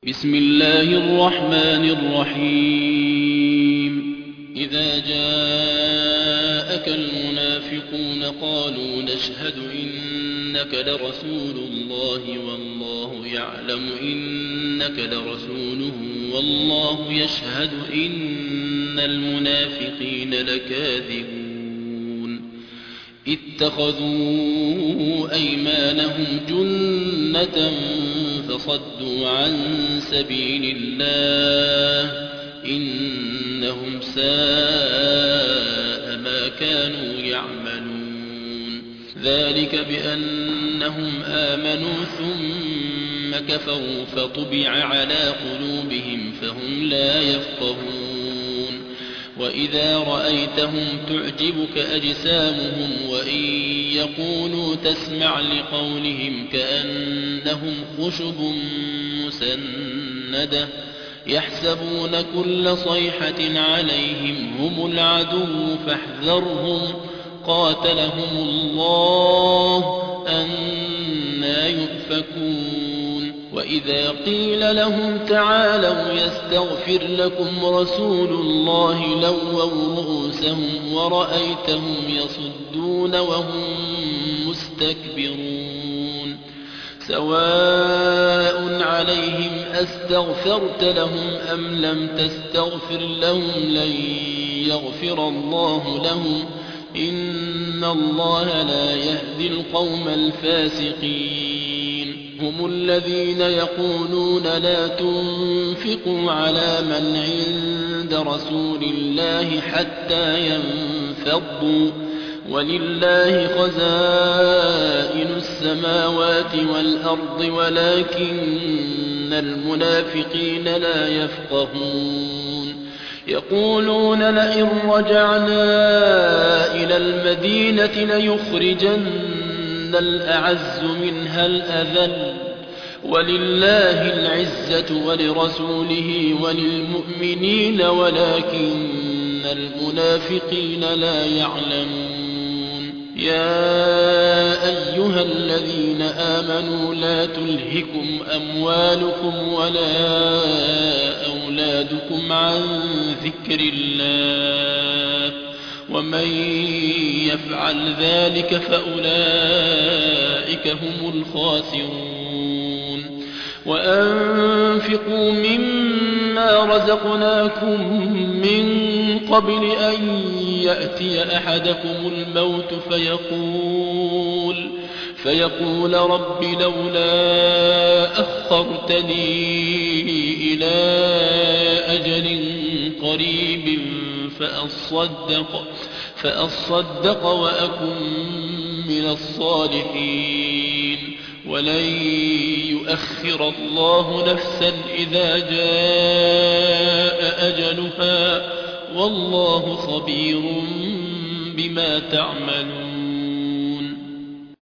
بسم الله الرحمن الرحيم إذا جاءك المنافقون قالوا نشهد إنك لرسول الله والله يعلم إنك لرسوله والله يشهد إن المنافقين لكاذبون اتخذوا أيمانهم جنة فصدوا عن سبيل الله إنهم ساء ما كانوا يعملون ذلك بأنهم آمنوا ثم كفروا فطبع على قلوبهم فهم لا يفقهون وإذا رأيتهم تعجبك أجسامهم وإن يقولوا تسمع لقولهم كأنهم خشب مسندة يحسبون كل صيحة عليهم هم العدو فاحذرهم قاتلهم الله أنى يؤفكون وإذا قيل لهم تعالوا يستغفر لكم رسول الله لووا رؤوسهم ورأيتهم يصدون وهم مستكبرون سواء عليهم أستغفرت لهم أم لم تستغفر لهم لن يغفر الله لهم إن الله لا يهدي القوم الفاسقين هم الذين يقولون لا تنفقوا على من عند رسول الله حتى ينفضوا ولله خزائن السماوات والأرض ولكن المنافقين لا يفقهون يقولون لئن رجعنا إلى المدينة ليخرجن الأعز منها الأذل ولله العزة ولرسوله وللمؤمنين ولكن المنافقين لا يعلمون يا أيها الذين آمنوا لا تلهكم أموالكم ولا أولادكم عن ذكر الله ومن يفعل ذلك فأولئك هم الخاسرون وأنفقوا مما رزقناكم من قبل أن يأتي أحدكم الموت فيقول رب لولا أخرتني إلى أجل قريب فأصدق وأكن من الصالحين ولن يؤخر الله نفسا إذا جاء أجلها والله خبير بما تعملون